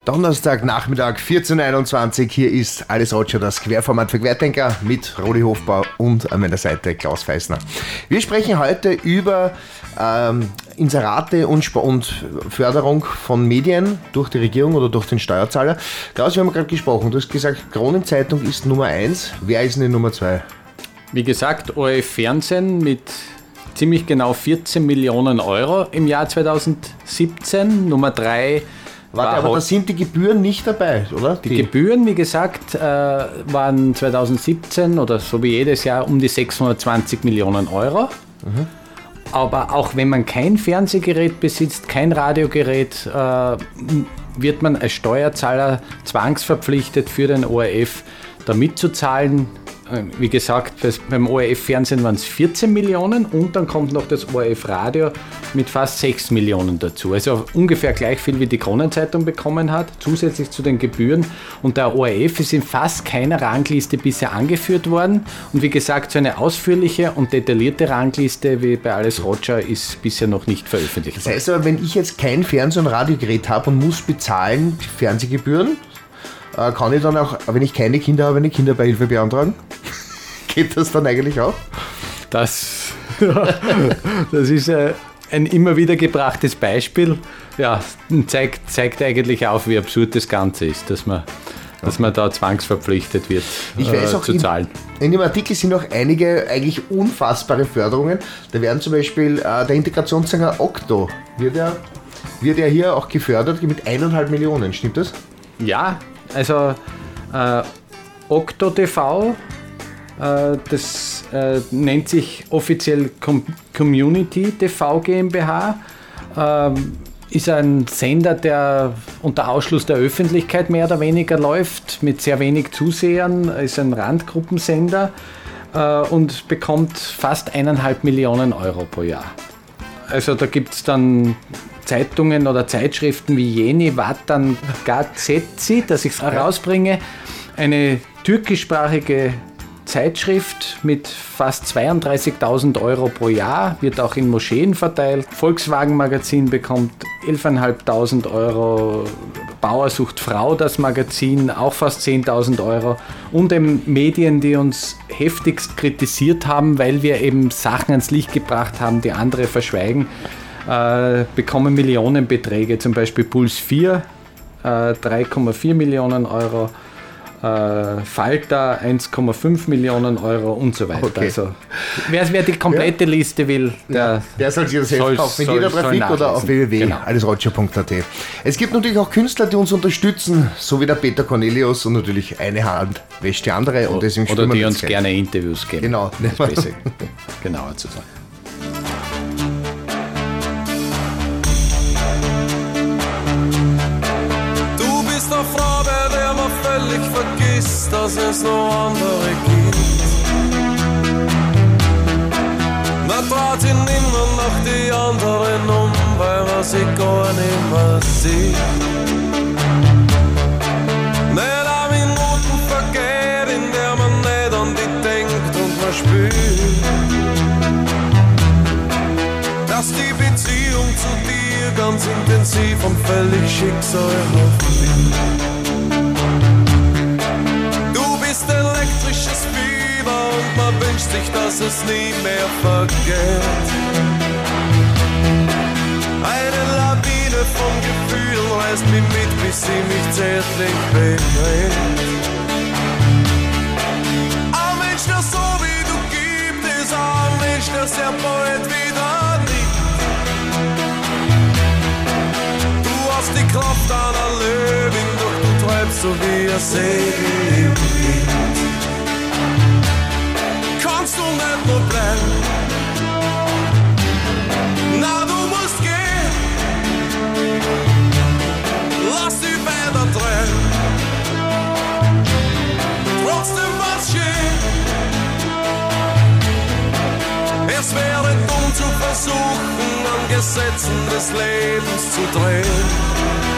Donnerstag, Nachmittag, 14.21 Uhr. Hier ist Alles Roger, das Querformat für Querdenker mit Rudi Hofbauer und an meiner Seite Klaus Feisner. Wir sprechen heute über Inserate und Förderung von Medien durch die Regierung oder durch den Steuerzahler. Klaus, wir haben gerade gesprochen. Du hast gesagt, Kronenzeitung ist Nummer 1. Wer ist denn die Nummer 2? Wie gesagt, ORF Fernsehen mit ziemlich genau 14 Millionen Euro im Jahr 2017. Nummer 3 Warte, aber da sind die Gebühren nicht dabei, oder? Die Gebühren, wie gesagt, waren 2017 oder so wie jedes Jahr um die 620 Millionen Euro. Mhm. Aber auch wenn man kein Fernsehgerät besitzt, kein Radiogerät, wird man als Steuerzahler zwangsverpflichtet, für den ORF da mitzuzahlen. Wie gesagt, beim ORF-Fernsehen waren es 14 Millionen und dann kommt noch das ORF-Radio mit fast 6 Millionen dazu. Also ungefähr gleich viel, wie die Kronenzeitung bekommen hat, zusätzlich zu den Gebühren. Und der ORF ist in fast keiner Rangliste bisher angeführt worden. Und wie gesagt, so eine ausführliche und detaillierte Rangliste wie bei Alles Roger ist bisher noch nicht veröffentlicht worden. Das heißt aber, wenn ich jetzt kein Fernseh- und Radiogerät habe und muss bezahlen die Fernsehgebühren, kann ich dann auch, wenn ich keine Kinder habe, eine Kinderbeihilfe beantragen? Geht das dann eigentlich auch? Das ist ein immer wieder gebrachtes Beispiel. Ja, zeigt eigentlich auf, wie absurd das Ganze ist, dass man da zwangsverpflichtet wird, ich weiß auch, zu zahlen. In dem Artikel sind auch einige eigentlich unfassbare Förderungen. Da werden zum Beispiel der Integrationssänger Okto, wird ja hier auch gefördert mit 1,5 Millionen, stimmt das? Ja, also Okto TV, das nennt sich offiziell Community TV GmbH, ist ein Sender, der unter Ausschluss der Öffentlichkeit mehr oder weniger läuft, mit sehr wenig Zusehern, ist ein Randgruppensender und bekommt fast 1,5 Millionen Euro pro Jahr. Also da gibt es dann Zeitungen oder Zeitschriften wie Yeni Vatan Gazetsi, dass ich es herausbringe, eine türkischsprachige Zeitschrift mit fast 32.000 Euro pro Jahr, wird auch in Moscheen verteilt. Volkswagen Magazin bekommt 11.500 Euro, Bauer sucht Frau, das Magazin, auch fast 10.000 Euro. Und eben Medien, die uns heftigst kritisiert haben, weil wir eben Sachen ans Licht gebracht haben, die andere verschweigen, bekommen Millionenbeträge, zum Beispiel Puls 4, 3,4 Millionen Euro, Falter 1,5 Millionen Euro und so weiter. Okay. Also, wer die komplette Liste will, der soll sich das Heft kaufen. Mit jeder Trafik oder auf www.allesroger.at. Es gibt natürlich auch Künstler, die uns unterstützen, so wie der Peter Cornelius, und natürlich eine Hand wäscht die andere. Und deswegen oder die uns gerne Interviews geben. Genau. Das ist besser, genauer zu sagen. Ich vergiss, dass es noch andere gibt. Man dreht ihn immer nach die anderen weil man sie gar nicht mehr sieht. Nicht eine Minuten vergeht, in der man nicht an die denkt und man spürt, dass die Beziehung zu dir ganz intensiv und völlig schicksalhaft wird. Elektrisches Fieber und man wünscht sich, dass es nie mehr vergeht. Eine Lawine von Gefühlen reißt mich mit, bis sie mich zärtlich bewegt. Ein Mensch, der so wie du gibt, ist ein Mensch, der sehr bald wieder liebt. Du hast die Kraft einer Löwin, doch du treibst so wie ein Segel im Wind. Kannst du nicht nur bleiben? Na, du musst gehen. Lass die Bänder drehen. Trotzdem war's schön. Es wäre dumm zu versuchen, an Gesetzen des Lebens zu drehen.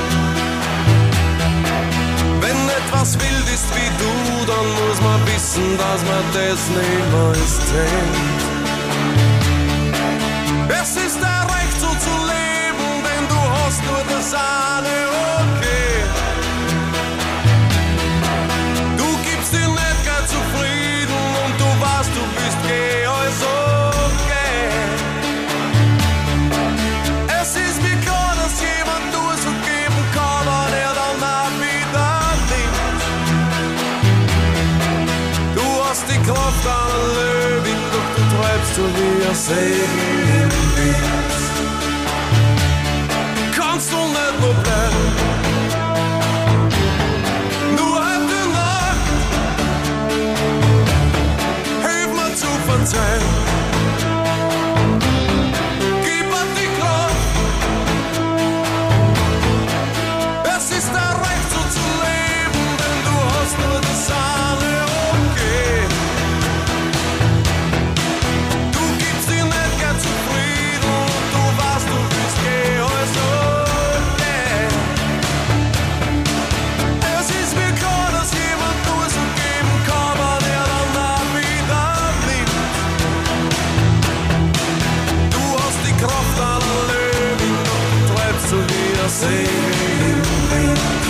Wenn etwas wild ist wie du, dann muss man wissen, dass man das niemals zählt. Es ist dein Recht so zu leben, denn du hast nur das eine, okay. treibst du wie ein Segen im Wind. Kannst du nicht nur bleiben, nur heute Nacht, hilf mir zu verzeihen. Gib mir die Kraft, es ist ein Recht so zu leben, denn du hast nur das eine okay. Du gibst dir nicht gern zufrieden und du weißt, du willst gehen, also yeah. Es ist mir klar, dass jemand nur so geben kann, aber der dann auch wieder nimmt. Du hast die Kraft aller Löwen und treibst so wie ein Segel im Wind.